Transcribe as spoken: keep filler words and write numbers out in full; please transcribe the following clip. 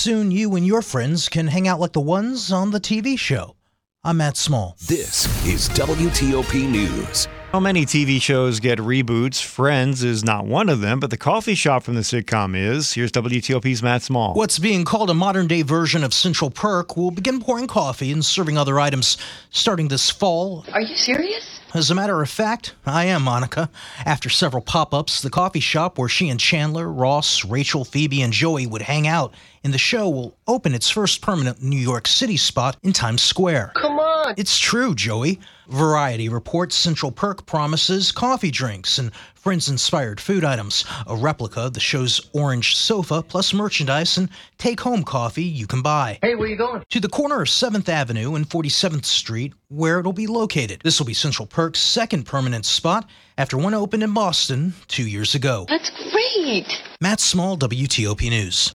Soon you and your friends can hang out like the ones on the T V show. I'm Matt Small. This is W T O P News. How many T V shows get reboots? Friends is not one of them, but the coffee shop from the sitcom is. Here's W T O P's Matt Small. What's being called a modern-day version of Central Perk will begin pouring coffee and serving other items starting this fall. Are you serious? As a matter of fact, I am, Monica. After several pop-ups, the coffee shop where she and Chandler, Ross, Rachel, Phoebe, and Joey would hang out in the show will open its first permanent New York City spot in Times Square. Come on! It's true, Joey. Variety reports Central Perk promises coffee drinks and Friends-inspired food items, a replica of the show's orange sofa, plus merchandise and take-home coffee you can buy. Hey, where you going? To the corner of seventh Avenue and forty-seventh Street, where it'll be located. This will be Central Perk's second permanent spot after one opened in Boston two years ago. That's great! Matt Small, W T O P News.